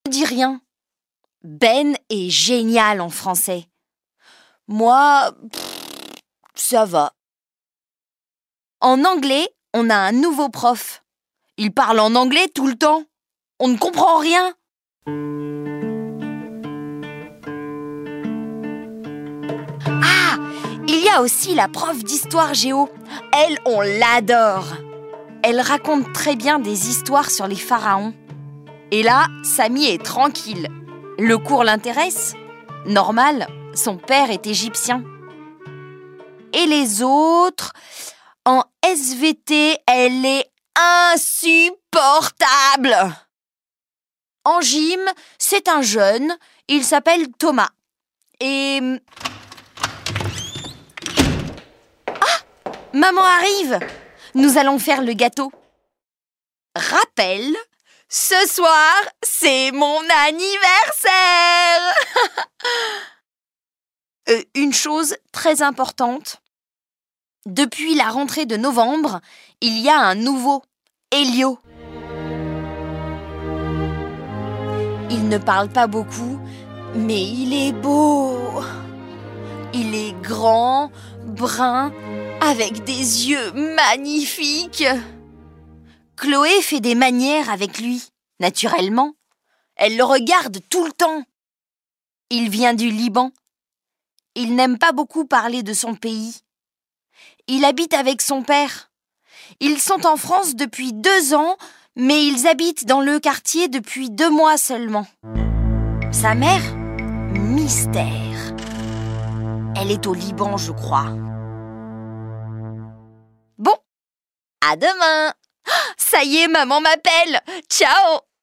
ne dis rien. Ben est génial en français. Moi, ça va. En anglais, on a un nouveau prof. Il parle en anglais tout le temps. On ne comprend rien. Ah, il y a aussi la prof d'histoire géo. Elle, on l'adore. Elle raconte très bien des histoires sur les pharaons. Et là, Samy est tranquille. Le cours l'intéresse. Normal, son père est égyptien. Et les autres, en SVT, elle est insupportable. En gym, c'est un jeune, il s'appelle Thomas. Et... Ah, maman arrive. Nous allons faire le gâteau. Rappel, ce soir, c'est mon anniversaire. Une chose très importante. Depuis la rentrée de novembre, il y a un nouveau, Elio. Il ne parle pas beaucoup, mais il est beau. Il est grand, brun, avec des yeux magnifiques. Chloé fait des manières avec lui, naturellement. Elle le regarde tout le temps. Il vient du Liban. Il n'aime pas beaucoup parler de son pays. Il habite avec son père. Ils sont en France depuis 2 ans, mais ils habitent dans le quartier depuis 2 mois seulement. Sa mère, mystère. Elle est au Liban, je crois. Bon, à demain. Ça y est, maman m'appelle. Ciao.